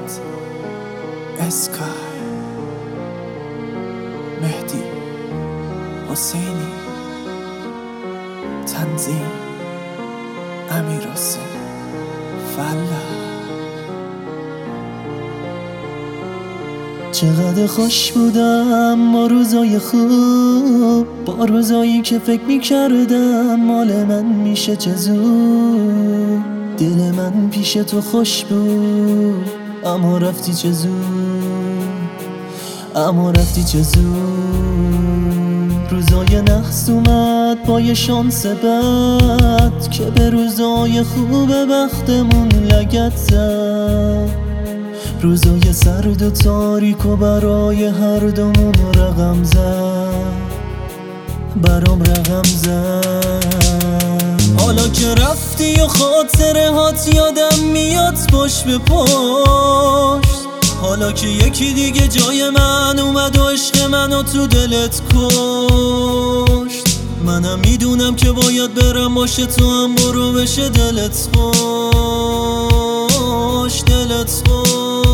اسکای مهدی حسینی تنظیم امیر حسین فلا. چقدر خوش بودم با روزای خوب، با روزایی که فکر میکردم مال من میشه چه زود. دل من پیش تو خوش بود اما رفتی چه زود، اما رفتی چه زود. روزای نحس اومد با یه شانس بد که به روزای خوب بختمون لگد زد. روزای سرد و تاریک و برای هر دومون رقم زد، برام رقم زد. حالا که رفتی و خاطره هات یادم میاد پشت به پشت. حالا که یکی دیگه جای من اومد و عشق منو تو دلت کشت. منم میدونم که باید برم باشه تو هم برو بشه دلت خوش، دلت خوش،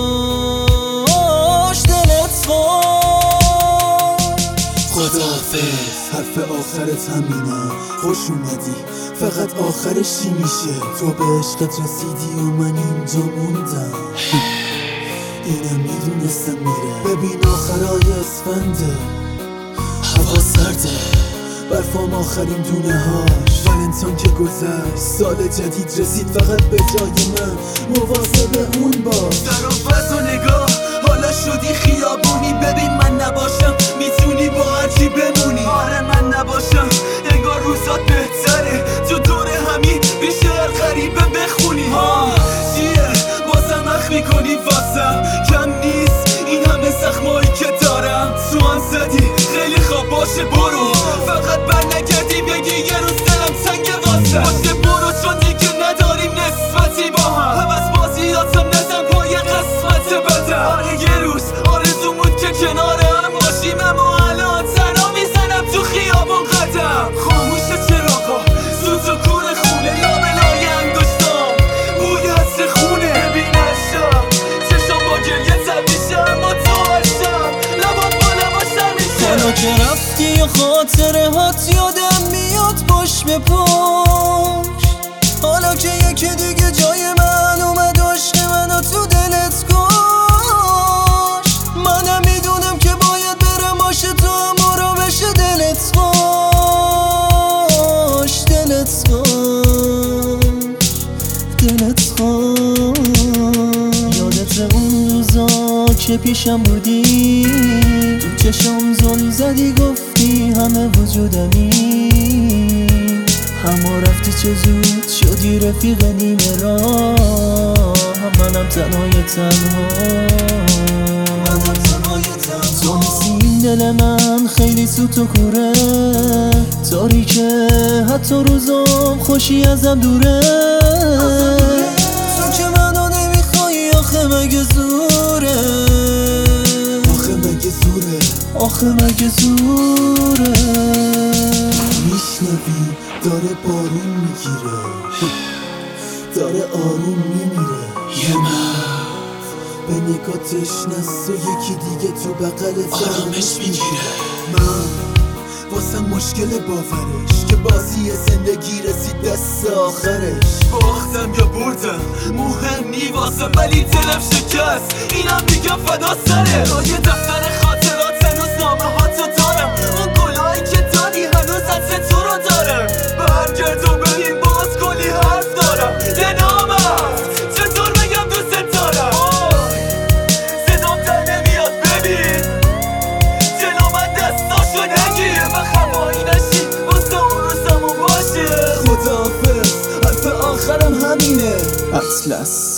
دلت خوش. خداحافظ حرف آخرت همینه، خوش اومدی فقط آخرش چی میشه؟ تو به عشقت رسیدی و من اینجا موندم. اینم میدونستم میره. ببین آخرای اسفنده، هوا سرده، برفام آخرین دونه هاش. ولنتاین که گذشت، سال جدید رسید، فقط به جای من مواظب اون باش. ظرافت و نگاه حالا شدی خیابونی. ببین من نباشم میتونی با هرچی بمونی. آره من نباشم انگار روزات بهتره، تو دور همین بیشتر غریبه بخونی. چیه بازم اخ میکنی واسم؟ کم نیست این همه زخمایی که دارم. تو هم زدی خیلی خواب باشه برو، فقط بر نگردی بگی یه روز دلم تنگه واسم. باشه برو چون دیگه نداریم نسبتی با هم. همس بازیاتم نزن پای قسمت بدم. آره یه روز آرزوم بود که کنار هم باشیم، اما الان تنها میزنم تو خیابون قدم. خاموشه چراغا سوز و کور خونه، لابلای انگشتام بوی عطر خونه. ببین اشام چشام با گریه تر میشه اما تو عشقم لبات با لباش سر میشه. حالا که رفتی و خاطره هات یادم میاد پشت به پشت. حالا که یکی دیگه جای من اومد و عشق منو تو دلت کشت. منم میدونم که باید برم باشه تو هم برو بشه دلت خوش، دلت خوش، دلت خوش. یادت اون روزا که پیشم بودی، تو چشم زل زدی گفتی همه وجودمی. اما رفتی چه زود شدی رفیق نیمه راه. منم تنهای تنها، تو نیستی این دل من خیلی سوت و کوره، تاریکه حتی روزام خوشی ازم دوره. تو که منو نمیخوایی آخه مگه زوره؟ آخه مگه زوره؟ آخه مگه زوره؟ میشنوی داره بارون میگیره، داره آروم میمیره. یه مرد به نگاتش نست و یکی دیگه تو بغلت آرامش میگیره. من واسه مشکل باورش که بازی زندگی رسید دست آخرش. باختم یا بردم مهم نی واسه، ولی دلم شکست اینم میگم فدا سره. یه دفتر خاطرات هنوز نامه هاتو دارم، اون گلایی که دادی هنوز عطر تو رو دارم. برگرد و ببین باز کلی حرف دارم. نامت چطور بگم دوست دارم؟ صدام در نمیاد ببین جلو من دستاشو نگیر و خوایی نشی واسه اون روزمون باشه. خداحافظ حرف آخرم همینه. اطلس